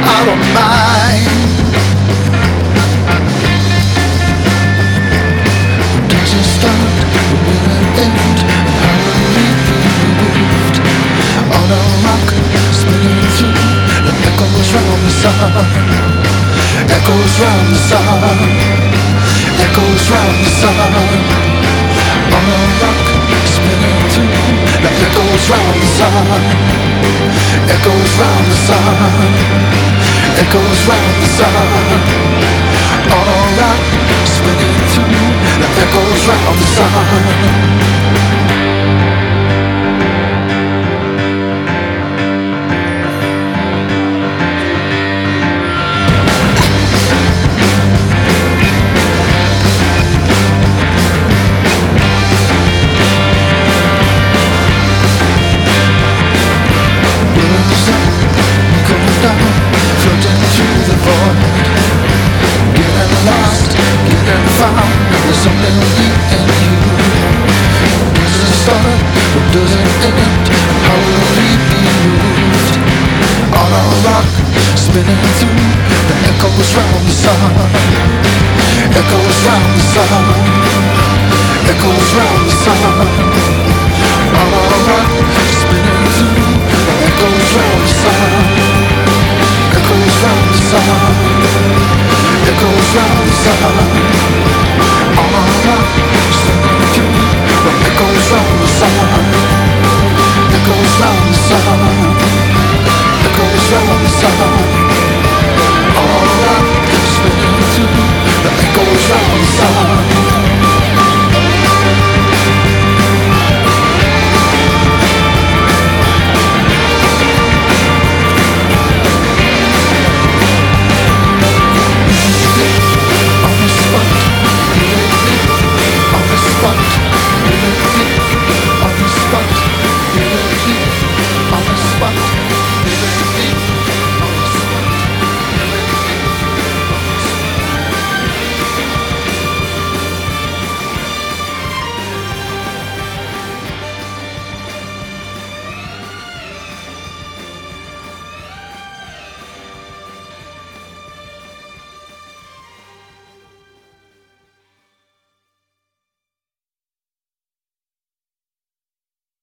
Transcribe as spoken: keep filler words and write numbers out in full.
I don't mind. Does it start? Will it end? How will it be moved? On a rock, spinning through the echoes round the sun. Echoes round the sun. Echoes round the sun. On a rock, spinning through the echoes round the sun. Echoes round the sun. Echoes round the sun. On a rock, spinning through the echoes round the sun. Spinning through the echoes round the sun. Echoes round the sun.